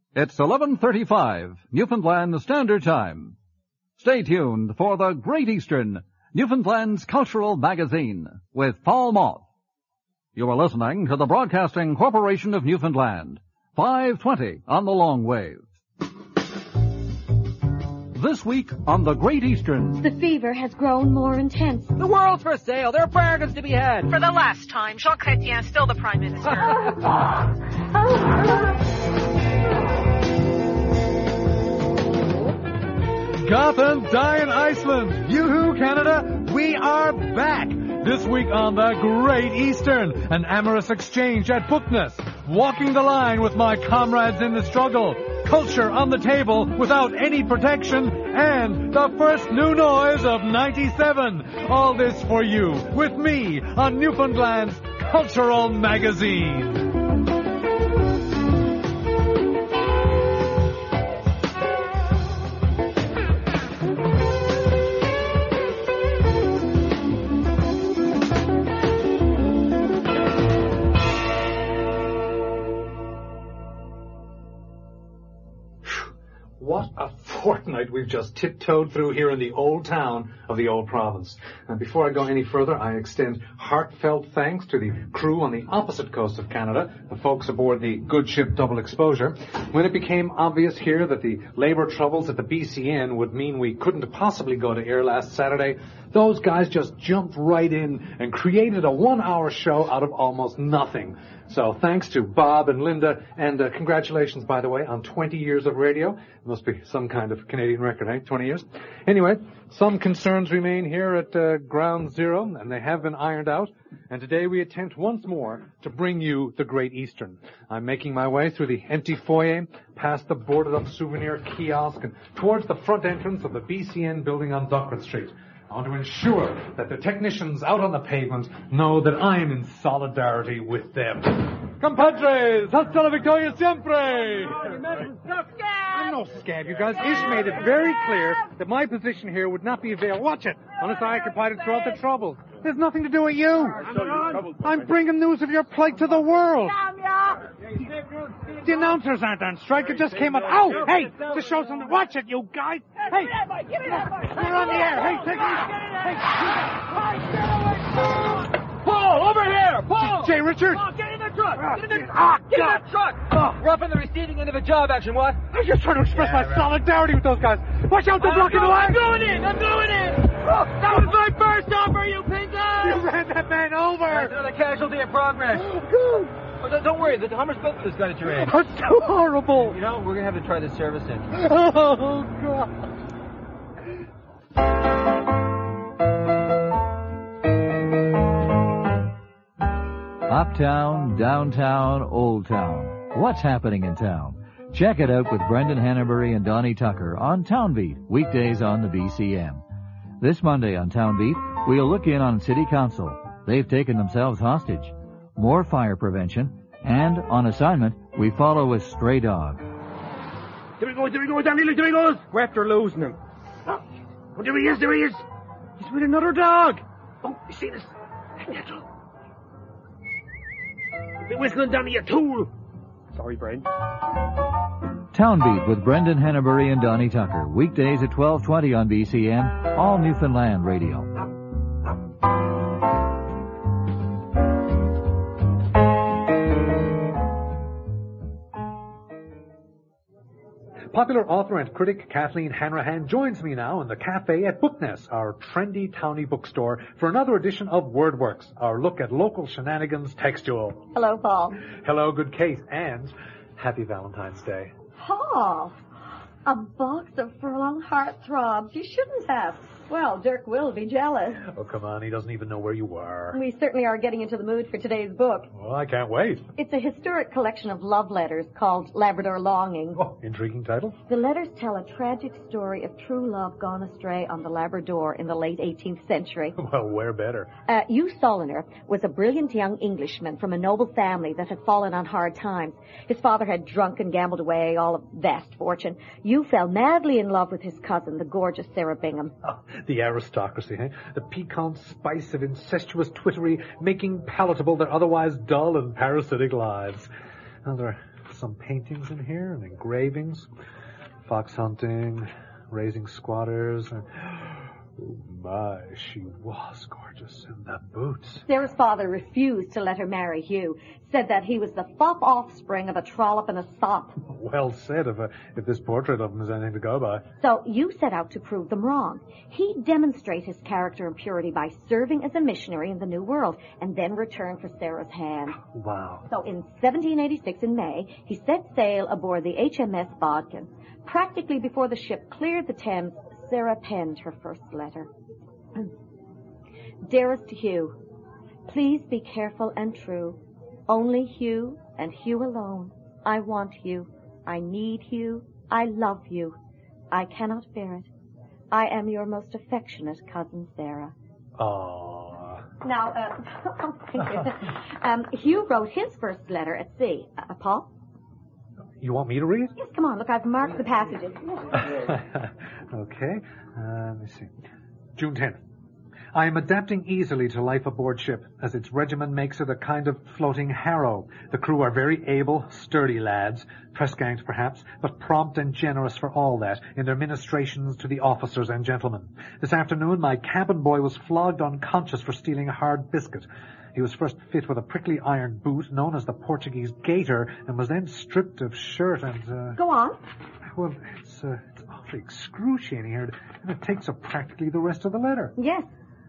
It's 11:35, Newfoundland Standard Time. Stay tuned for the Great Eastern, Newfoundland's cultural magazine, with Paul Moth. You are listening to the Broadcasting Corporation of Newfoundland, 520 on the long wave. This week on the Great Eastern. The fever has grown more intense. The world's for sale. There are bargains to be had. For the last time, Jean Chrétien is still the Prime Minister. Gotham, Diane, Iceland. Yoo-hoo, Canada. We are back. This week on the Great Eastern, an amorous exchange at Bookness. Walking the line with my comrades in the struggle. Culture on the table without any protection, and the first new noise of 97. All this for you, with me, on Newfoundland's Cultural Magazine. What a fortnight we've just tiptoed through here in the old town of the old province. And before I go any further, I extend heartfelt thanks to the crew on the opposite coast of Canada, the folks aboard the good ship Double Exposure. When it became obvious here that the labour troubles at the BCN would mean we couldn't possibly go to air last Saturday, those guys just jumped right in and created a 1-hour show out of almost nothing. So thanks to Bob and Linda, and congratulations, by the way, on 20 years of radio. It must be some kind of Canadian record, eh? 20 years. Anyway, some concerns remain here at Ground Zero, and they have been ironed out. And today we attempt once more to bring you the Great Eastern. I'm making my way through the empty foyer, past the boarded-up souvenir kiosk, and towards the front entrance of the BCN building on Duckworth Street. I want to ensure that the technicians out on the pavement know that I am in solidarity with them. Compadres, hasta la victoria siempre! I'm no scab, you guys. Ish made it very clear that my position here would not be available. Watch it! Unless I occupied it throughout the troubles. There's nothing to do with you. I'm bringing news of your plight to the world. The announcers aren't on strike. It just came up. Ow! Hey! To show something. Watch it, you guys! Hey! You're on the air. Hey, take it. Paul, over here! Paul! Jay Richards! Paul, get in the truck! Get in the truck! Get in the truck! We're up in the receiving end of a job action, what? I'm just trying to express my solidarity with those guys. Watch out, they're blocking the line! I'm going in! I'm going in! That was my first offer, you pizzas! You ran that man over! That's another casualty in progress. Oh, God! Oh, don't worry, the Hummer's built for this guy that you're in. That's so horrible! You know, we're going to have to try the service in. Oh, God! Uptown, downtown, old town. What's happening in town? Check it out with Brendan Hanbury and Donnie Tucker on Town Beat, weekdays on the BCM. This Monday on Town Beat, we'll look in on City Council. They've taken themselves hostage. More fire prevention, and on assignment, we follow a stray dog. There he goes, Danny, there he goes! We're after losing him. Oh, there he is! He's with another dog! Oh, you see this? Be whistling, Danny, you tool! Sorry, Brent. Town Beat with Brendan Hanbury and Donnie Tucker, weekdays at 12:20 on BCM, all Newfoundland radio. Popular author and critic Kathleen Hanrahan joins me now in the cafe at Bookness, our trendy towny bookstore, for another edition of WordWorks, our look at local shenanigans textual. Hello, Paul. Hello, good Kate, and happy Valentine's Day. Paul, a box of furlong heartthrobs. You shouldn't have. Well, Dirk will be jealous. Oh, come on, he doesn't even know where you are. We certainly are getting into the mood for today's book. Well, I can't wait. It's a historic collection of love letters called Labrador Longing. Oh, intriguing title. The letters tell a tragic story of true love gone astray on the Labrador in the late 18th century. Well, where better? Hugh Soliner was a brilliant young Englishman from a noble family that had fallen on hard times. His father had drunk and gambled away all of vast fortune. Hugh fell madly in love with his cousin, the gorgeous Sarah Bingham. Oh, the aristocracy, eh? The piquant spice of incestuous twittery, making palatable their otherwise dull and parasitic lives. Well, they're some paintings in here and engravings. Fox hunting, raising squatters, and... Oh, my, she was gorgeous. And the boots. Sarah's father refused to let her marry Hugh. Said that he was the fop offspring of a trollop and a sop. Well said, if this portrait of him is anything to go by. So you set out to prove them wrong. He'd demonstrate his character and purity by serving as a missionary in the New World and then return for Sarah's hand. Wow. So in 1786, in May, he set sail aboard the HMS Bodkin. Practically before the ship cleared the Thames, Sarah penned her first letter. Dearest Hugh, please be careful and true. Only Hugh and Hugh alone. I want you. I need you. I love you. I cannot bear it. I am your most affectionate cousin, Sarah. Aww. Now, thank you. Hugh wrote his first letter at sea. Paul? You want me to read? Yes, come on. Look, I've marked the passages. Okay. Let me see. June 10th. I am adapting easily to life aboard ship, as its regimen makes it a kind of floating harrow. The crew are very able, sturdy lads, press-ganged perhaps, but prompt and generous for all that, in their ministrations to the officers and gentlemen. This afternoon my cabin boy was flogged unconscious for stealing a hard biscuit. He was first fit with a prickly iron boot known as the Portuguese gaiter, and was then stripped of shirt and... Go on. Well, it's awfully excruciating here, and it takes up practically the rest of the letter. Yes.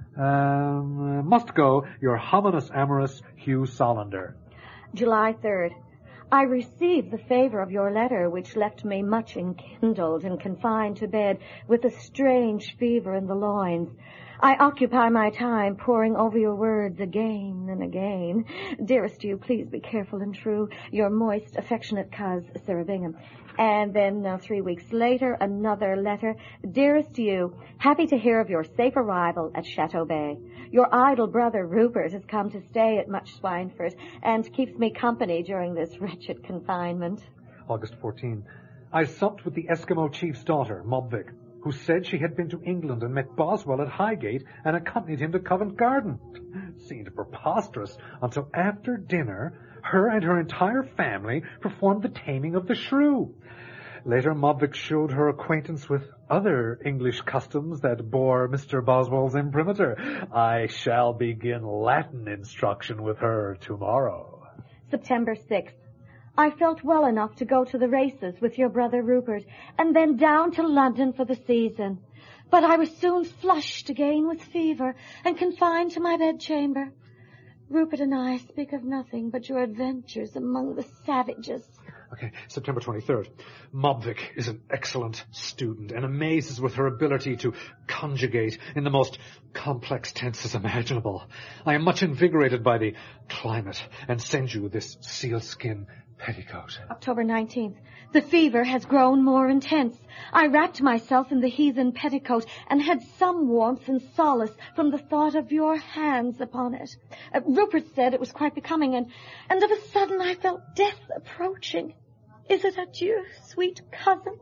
Must go, your hominis amoris, Hugh Solander. July 3rd. I received the favor of your letter, which left me much enkindled and confined to bed with a strange fever in the loins. I occupy my time poring over your words again and again. Dearest you, please be careful and true. Your moist, affectionate coz, Sarah Bingham. And then 3 weeks later, another letter. Dearest you, happy to hear of your safe arrival at Chateau Bay. Your idle brother Rupert has come to stay at Much Swineford and keeps me company during this wretched confinement. August 14. I supped with the Eskimo chief's daughter, Mobvig, who said she had been to England and met Boswell at Highgate and accompanied him to Covent Garden. Seemed preposterous until after dinner, her and her entire family performed the taming of the shrew. Later, Mobvig showed her acquaintance with other English customs that bore Mr. Boswell's imprimatur. I shall begin Latin instruction with her tomorrow. September 6th. I felt well enough to go to the races with your brother Rupert, and then down to London for the season. But I was soon flushed again with fever, and confined to my bedchamber. Rupert and I speak of nothing but your adventures among the savages. Okay, September 23rd. Mobvig is an excellent student and amazes with her ability to conjugate in the most complex tenses imaginable. I am much invigorated by the climate and send you this sealskin petticoat. October 19th. The fever has grown more intense. I wrapped myself in the heathen petticoat and had some warmth and solace from the thought of your hands upon it. Rupert said it was quite becoming, and of a sudden I felt death approaching. Is it adieu, sweet cousin?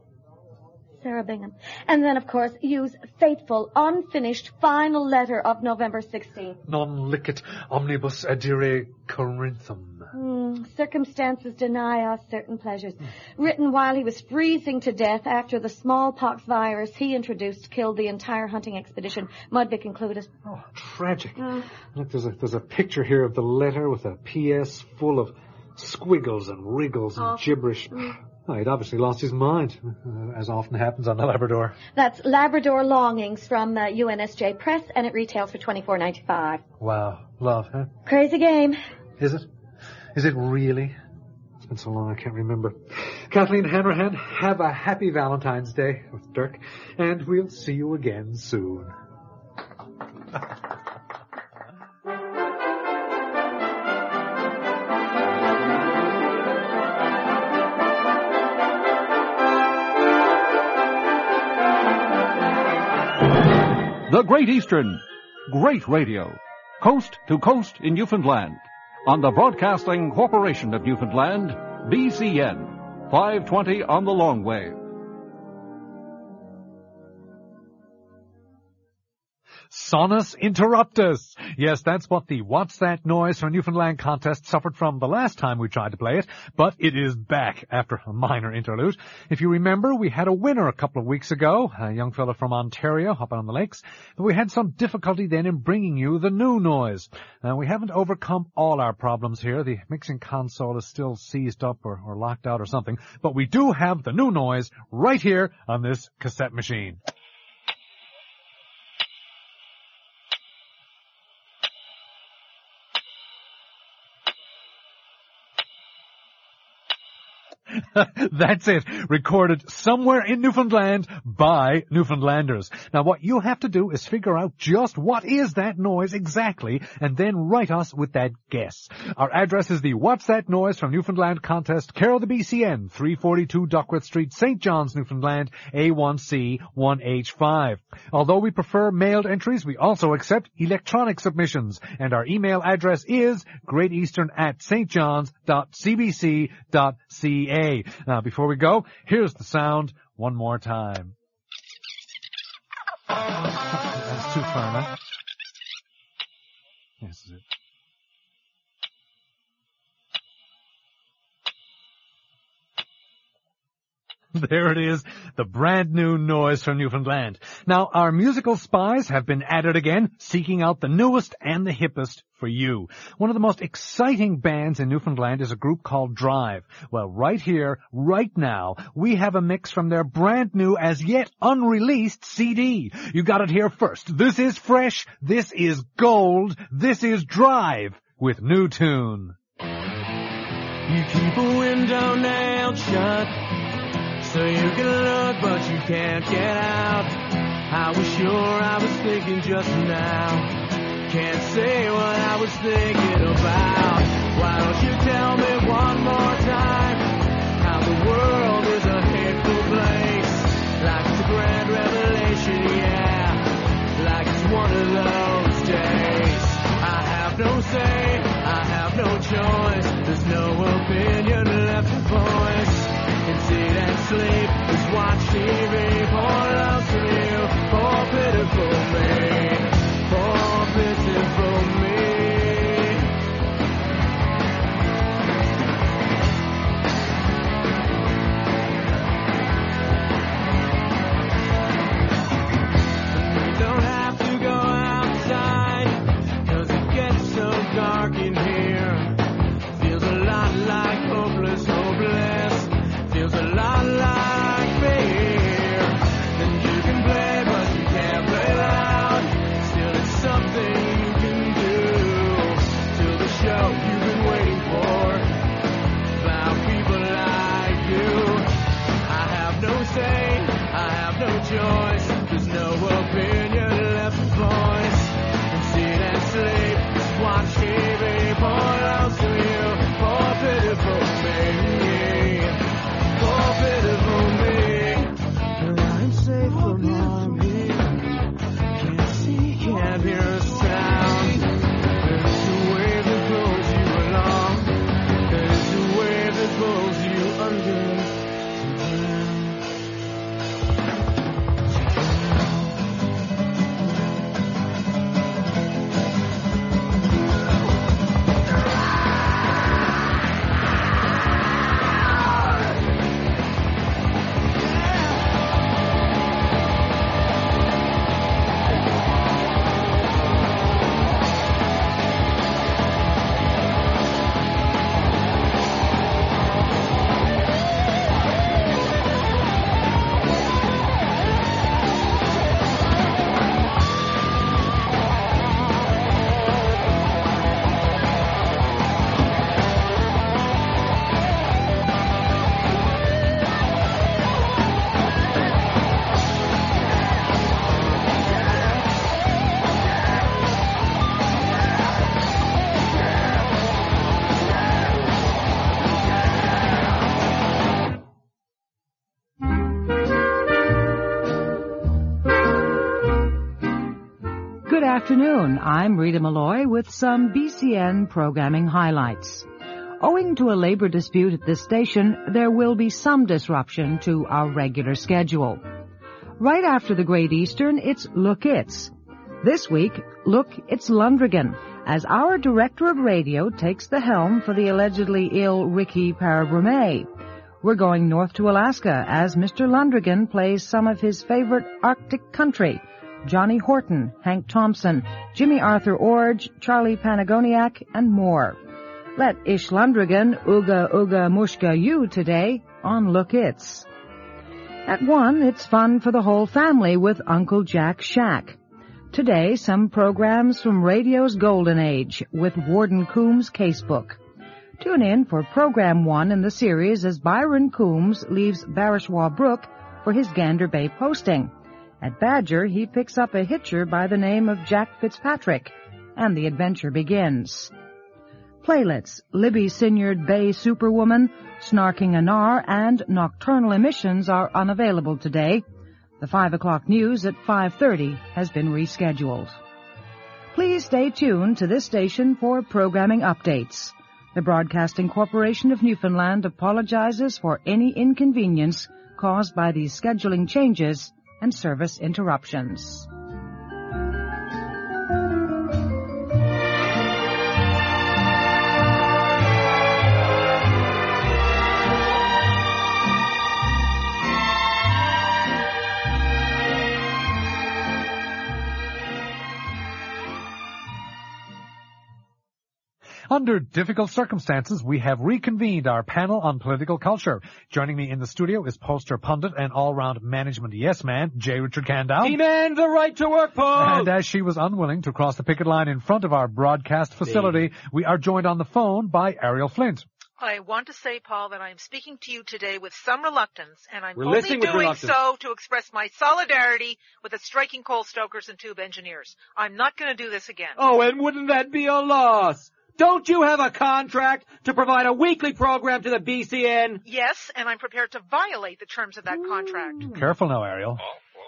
Sarah Bingham. And then, of course, Hugh's faithful, unfinished, final letter of November 16th. Non licet omnibus adire Corinthum. Circumstances deny us certain pleasures. Written while he was freezing to death after the smallpox virus he introduced killed the entire hunting expedition, Mudvik included. Oh, tragic. Look, there's a picture here of the letter with a P.S. full of squiggles and wriggles and gibberish. Oh, he'd obviously lost his mind, as often happens on the Labrador. That's Labrador Longings from UNSJ Press, and it retails for $24.95. Wow. Love, huh? Crazy game. Is it? Is it really? It's been so long I can't remember. Kathleen Hanrahan, have a happy Valentine's Day with Dirk, and we'll see you again soon. The Great Eastern. Great radio. Coast to coast in Newfoundland. On the Broadcasting Corporation of Newfoundland, BCN. 520 on the long wave. Sonus interruptus. Yes, that's what the What's That Noise from Newfoundland contest suffered from the last time we tried to play it, but it is back after a minor interlude. If you remember, we had a winner a couple of weeks ago, a young fella from Ontario up on the lakes, but we had some difficulty then in bringing you the new noise. We haven't overcome all our problems here. The mixing console is still seized up or locked out or something, but we do have the new noise right here on this cassette machine. That's it. Recorded somewhere in Newfoundland by Newfoundlanders. Now, what you have to do is figure out just what is that noise exactly, and then write us with that guess. Our address is the What's That Noise from Newfoundland contest, care of the BCN, 342 Duckworth Street, St. John's, Newfoundland, A1C 1H5. Although we prefer mailed entries, we also accept electronic submissions, and our email address is greateastern@stjohns.cbc.ca. Now, before we go, here's the sound one more time. That's too far, huh? This is it. There it is, the brand new noise from Newfoundland. Now, our musical spies have been at it again, seeking out the newest and the hippest for you. One of the most exciting bands in Newfoundland is a group called Drive. Well, right here, right now, we have a mix from their brand new, as yet unreleased CD. You got it here first. This is fresh, this is gold, this is Drive with new tune. You keep a window nailed shut, so you can look, but you can't get out. I was sure I was thinking just now. Can't say what I was thinking about. Why don't you tell me one more time how the world is a hateful place? Like it's a grand revelation, yeah. Like it's one of those days. I have no say, I have no choice. There's no opinion left to voice. Can sit and sleep, just watch TV, pour love to you, poor pitiful me, poor pitiful me. We don't have to go outside, 'cause it gets so dark in here. Feels a lot like hopeless, hopeless. Feels a lot like fear. Then you can play, but you can't play loud. Still, it's something you can do. Till the show you've been waiting for. About people like you. I have no say, I have no choice. There's no opinion left to voice. And sit and sleep, just watch TV, pour love to you, poor pitiful me. Poor pitiful me, but I'm safe from harm here. Can't see, can't hear a sound. There's a wave that pulls you along. There's a wave that pulls you under. Good afternoon. I'm Rita Malloy with some BCN programming highlights. Owing to a labor dispute at this station, there will be some disruption to our regular schedule. Right after the Great Eastern, it's Look It's. This week, look, it's Lundgren, as our director of radio takes the helm for the allegedly ill Ricky Parabrame. We're going north to Alaska as Mr. Lundgren plays some of his favorite Arctic country. Johnny Horton, Hank Thompson, Jimmy Arthur Orge, Charlie Panagoniak, and more. Let Ish Lundgren ooga ooga mushka you today on Look It's. At 1, it's fun for the whole family with Uncle Jack Shack. Today, some programs from radio's golden age with Warden Coombs' casebook. Tune in for Program 1 in the series as Byron Coombs leaves Barishwa Brook for his Gander Bay posting. At Badger, he picks up a hitcher by the name of Jack Fitzpatrick, and the adventure begins. Playlets, Libby Sinyard Bay Superwoman, Snarking Anar, and Nocturnal Emissions are unavailable today. The 5 o'clock news at 5:30 has been rescheduled. Please stay tuned to this station for programming updates. The Broadcasting Corporation of Newfoundland apologizes for any inconvenience caused by these scheduling changes and service interruptions. Under difficult circumstances, we have reconvened our panel on political culture. Joining me in the studio is poster pundit and all-round management yes-man, J. Richard Candow. Demand the right to work, Paul! And as she was unwilling to cross the picket line in front of our broadcast facility, we are joined on the phone by Ariel Flint. I want to say, Paul, that I'm speaking to you today with some reluctance, and I'm We're only listening with doing reluctance. so to express my solidarity with the striking coal stokers and tube engineers. I'm not going to do this again. Oh, and wouldn't that be a loss? Don't you have a contract to provide a weekly program to the BCN? Yes, and I'm prepared to violate the terms of that contract. Careful now, Ariel.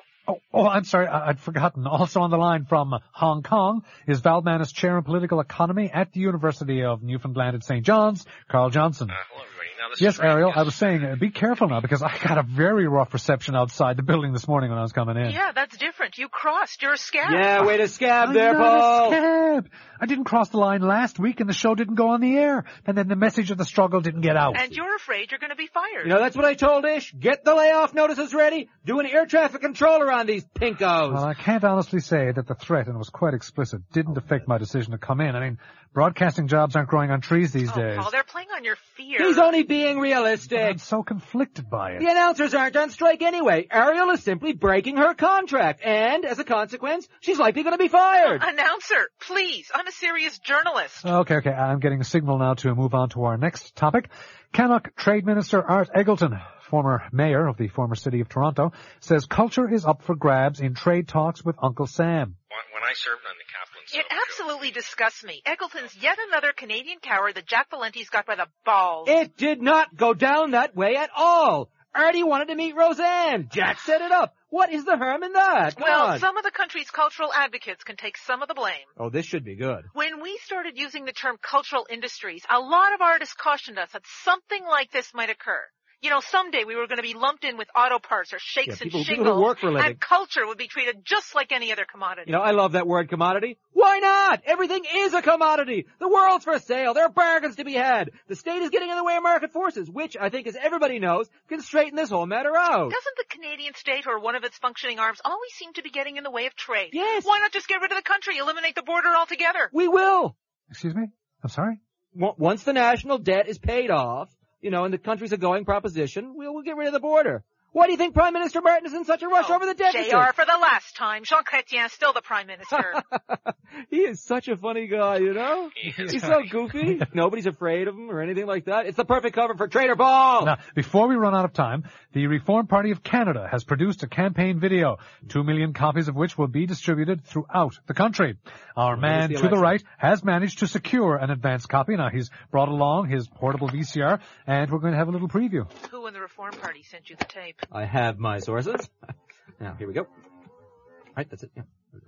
Oh, I'm sorry, I'd forgotten. Also on the line from Hong Kong is Val Manis Chair in Political Economy at the University of Newfoundland at St. John's, Carl Johnson. Hello, everybody. Now, this Yes, is Ray. Ariel, Yes. I was saying, be careful now, because I got a very rough reception outside the building this morning when I was coming in. Yeah, that's different. You crossed. You're a scab. Yeah, way to scab there, I'm not Paul. a scab. I didn't cross the line last week and the show didn't go on the air. And then the message of the struggle didn't get out. And you're afraid you're going to be fired. You know, that's what I told Ish. Get the layoff notices ready. Do an air traffic controller on these pinkos. Well, I can't honestly say that the threat, and it was quite explicit, didn't affect my decision to come in. I mean, broadcasting jobs aren't growing on trees these days. Paul, they're playing on your fear. He's only being realistic. I'm so conflicted by it. The announcers aren't on strike anyway. Ariel is simply breaking her contract. And, as a consequence, she's likely going to be fired. Announcer, please. I'm a serious journalist. Okay. I'm getting a signal now to move on to our next topic. Canuck Trade Minister Art Eggleton, former mayor of the former city of Toronto, says culture is up for grabs in trade talks with Uncle Sam. When I served on the Kaplan It absolutely disgusts me. Eggleton's yet another Canadian coward that Jack Valenti's got by the balls. It did not go down that way at all. Artie wanted to meet Roseanne. Jack set it up. What is the harm in that? Come on. Some of the country's cultural advocates can take some of the blame. Oh, this should be good. When we started using the term cultural industries, a lot of artists cautioned us that something like this might occur. You know, someday we were going to be lumped in with auto parts or shakes and people shingles, who work for a living. and culture would be treated just like any other commodity. You know, I love that word commodity. Why not? Everything is a commodity. The world's for sale. There are bargains to be had. The state is getting in the way of market forces, which I think, as everybody knows, can straighten this whole matter out. Doesn't the Canadian state or one of its functioning arms always seem to be getting in the way of trade? Yes. Why not just get rid of the country, eliminate the border altogether? We will. Excuse me? I'm sorry? Once the national debt is paid off, you know, and the country's a going proposition, we'll get rid of the border. Why do you think Prime Minister Martin is in such a rush over the deficit? JR, for the last time, Jean Chrétien is still the Prime Minister. He is such a funny guy, you know? He's so goofy. Nobody's afraid of him or anything like that. It's the perfect cover for Trader Ball. Now, before we run out of time, the Reform Party of Canada has produced a campaign video, 2 million copies of which will be distributed throughout the country. Our man to the right has managed to secure an advance copy. Now, he's brought along his portable VCR, and we're going to have a little preview. Who in the Reform Party sent you the tape? I have my sources. Now, here we go. All right, that's it.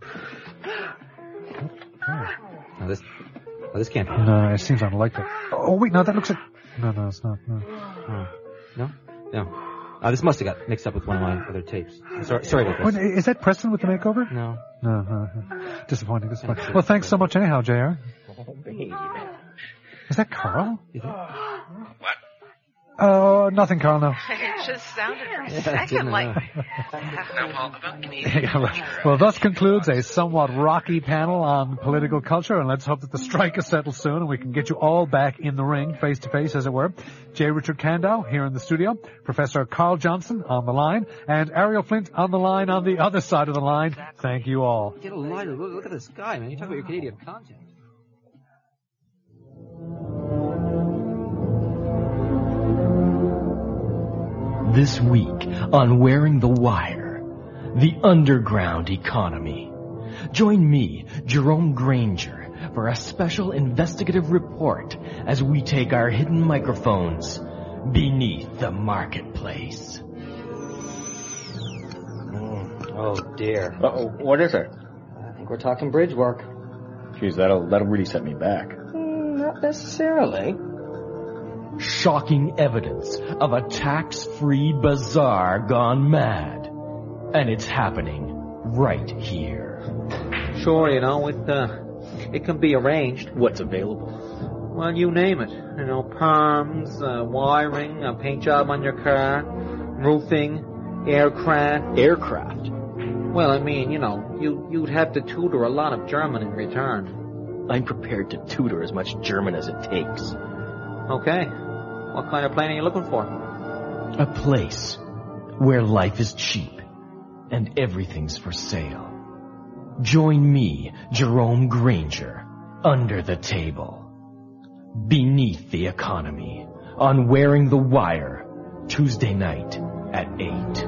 Yeah. Now this can't be. No, it seems unlikely. Oh, wait, no, that looks like... No, it's not. No. No. This must have got mixed up with one of my other tapes. Sorry about this. Wait, is that Preston with the makeover? No. No. Disappointing. Well, thanks so much anyhow, JR. Oh, baby. Is that Carl? What? Oh, nothing, Carl, no. It just sounded for a second like... Now, Paul, about Canadian Yeah, right. Well, thus concludes a somewhat rocky panel on political culture, and let's hope that the strike is settled soon and we can get you all back in the ring, face to face, as it were. J. Richard Candow here in the studio, Professor Carl Johnson on the line, and Ariel Flint on the line on the other side of the line. Thank you all. Get a lighter. Look at this guy, man. You talk about your Canadian content. This week on Wearing the Wire, the underground economy. Join me, Jerome Granger, for a special investigative report as we take our hidden microphones beneath the marketplace. Oh, dear. Uh-oh, what is it? I think we're talking bridge work. Geez, that'll really set me back. Not necessarily. Shocking evidence of a tax-free bazaar gone mad. And it's happening right here. Sure, it can be arranged. What's available? Well, you name it. Perms, wiring, a paint job on your car, roofing, aircraft. Aircraft? Well, you'd have to tutor a lot of German in return. I'm prepared to tutor as much German as it takes. Okay. What kind of plane are you looking for? A place where life is cheap and everything's for sale. Join me, Jerome Granger, under the table, beneath the economy, on Wearing the Wire, Tuesday night at 8.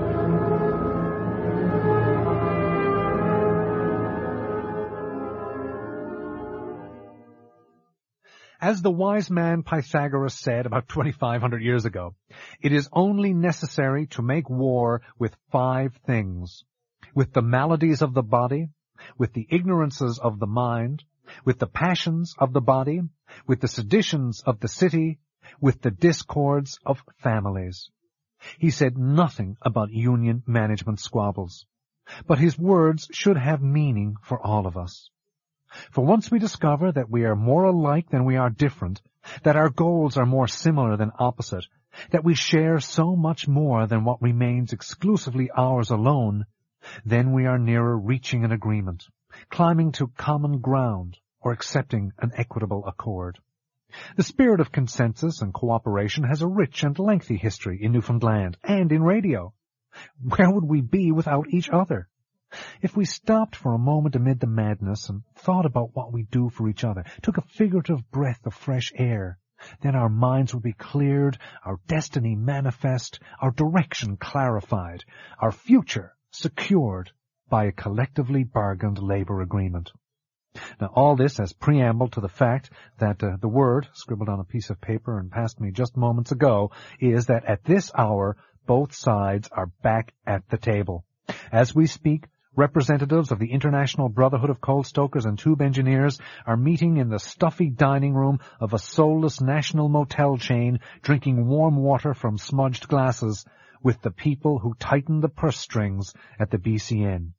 As the wise man Pythagoras said about 2,500 years ago, it is only necessary to make war with 5 things: with the maladies of the body, with the ignorances of the mind, with the passions of the body, with the seditions of the city, with the discords of families. He said nothing about union management squabbles, but his words should have meaning for all of us. For once we discover that we are more alike than we are different, that our goals are more similar than opposite, that we share so much more than what remains exclusively ours alone, then we are nearer reaching an agreement, climbing to common ground, or accepting an equitable accord. The spirit of consensus and cooperation has a rich and lengthy history in Newfoundland and in radio. Where would we be without each other? If we stopped for a moment amid the madness and thought about what we do for each other, took a figurative breath of fresh air, then our minds would be cleared, our destiny manifest, our direction clarified, our future secured by a collectively bargained labor agreement. Now, all this as preamble to the fact that the word, scribbled on a piece of paper and passed me just moments ago, is that at this hour, both sides are back at the table. As we speak, representatives of the International Brotherhood of Coal Stokers and Tube Engineers are meeting in the stuffy dining room of a soulless national motel chain, drinking warm water from smudged glasses with the people who tighten the purse strings at the BCN.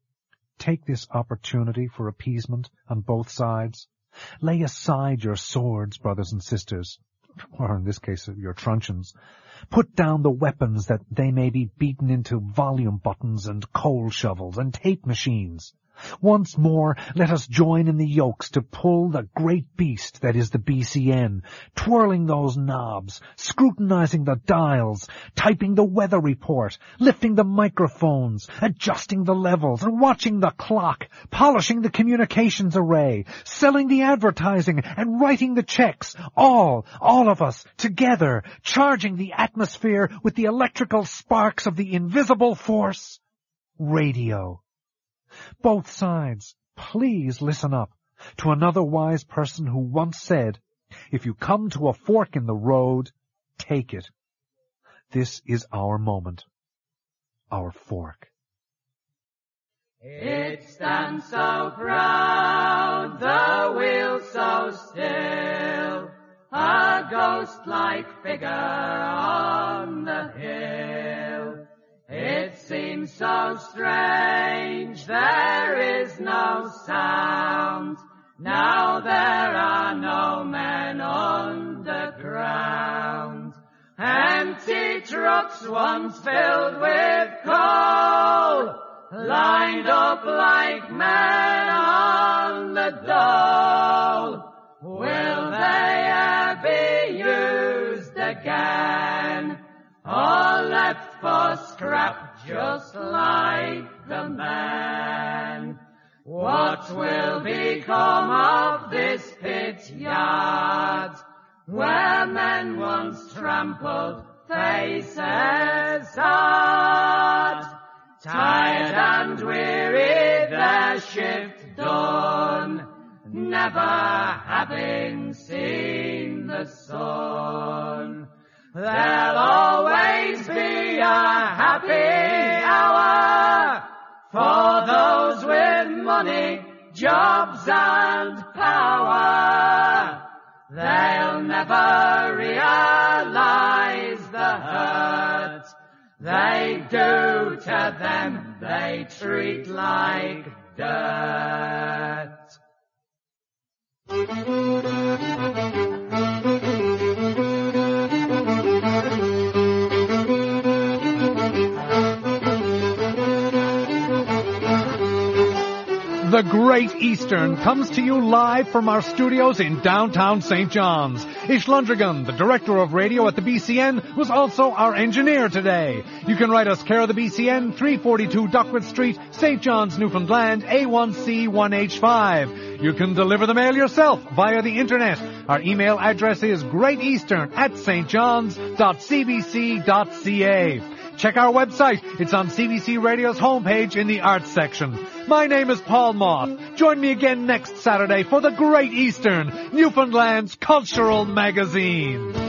Take this opportunity for appeasement on both sides. Lay aside your swords, brothers and sisters, or in this case, your truncheons. Put down the weapons that they may be beaten into volume buttons and coal shovels and tape machines. Once more, let us join in the yokes to pull the great beast that is the BCN, twirling those knobs, scrutinizing the dials, typing the weather report, lifting the microphones, adjusting the levels, and watching the clock, polishing the communications array, selling the advertising, and writing the checks, all of us, together, charging the atmosphere with the electrical sparks of the invisible force, radio. Both sides, please listen up to another wise person who once said, if you come to a fork in the road, take it. This is our moment, our fork. It stands so proud, the wheel so still, a ghost-like figure on the hill. It seems so strange, there is no sound. Now there are no men underground. Empty trucks once filled with coal, lined up like men on the dole. Will they ever be used again, or left for scrap just like the men? What will become of this pit yard, where men once trampled faces hard? Tired and weary, their shift done, never having seen the sun. There'll always be a happy hour for those with money, jobs and power. They'll never realize the hurt they do to them they treat like dirt. The Great Eastern comes to you live from our studios in downtown St. John's. Ish Lundrigan, the director of radio at the BCN, was also our engineer today. You can write us care of the BCN, 342 Duckworth Street, St. John's, Newfoundland, A1C1H5. You can deliver the mail yourself via the internet. Our email address is greateastern@stjohns.cbc.ca. Check our website. It's on CBC Radio's homepage in the arts section. My name is Paul Moth. Join me again next Saturday for the Great Eastern, Newfoundland's cultural magazine.